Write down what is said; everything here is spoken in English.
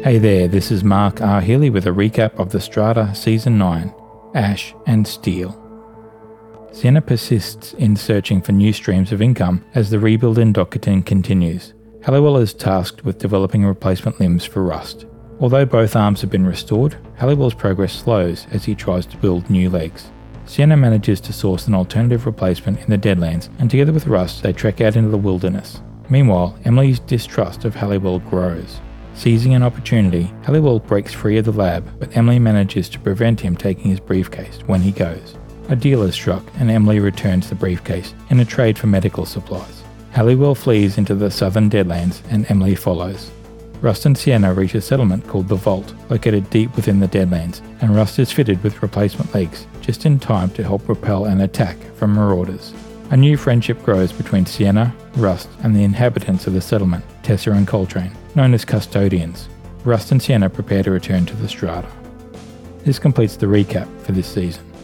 Hey there, this is Mark R. Healy with a recap of The Strata Season 9, Ash and Steel. Sienna persists in searching for new streams of income as the rebuild in Dockerton continues. Halliwell is tasked with developing replacement limbs for Rust. Although both arms have been restored, Halliwell's progress slows as he tries to build new legs. Sienna manages to source an alternative replacement in the Deadlands, and together with Rust they trek out into the wilderness. Meanwhile, Emily's distrust of Halliwell grows. Seizing an opportunity, Halliwell breaks free of the lab, but Emily manages to prevent him taking his briefcase when he goes. A deal is struck and Emily returns the briefcase in a trade for medical supplies. Halliwell flees into the southern Deadlands and Emily follows. Rust and Sienna reach a settlement called The Vault, located deep within the Deadlands, and Rust is fitted with replacement legs, just in time to help repel an attack from marauders. A new friendship grows between Sienna, Rust, and the inhabitants of the settlement, Tessa and Coltrane, known as Custodians. Rust and Sienna prepare to return to the Strata. This completes the recap for this season.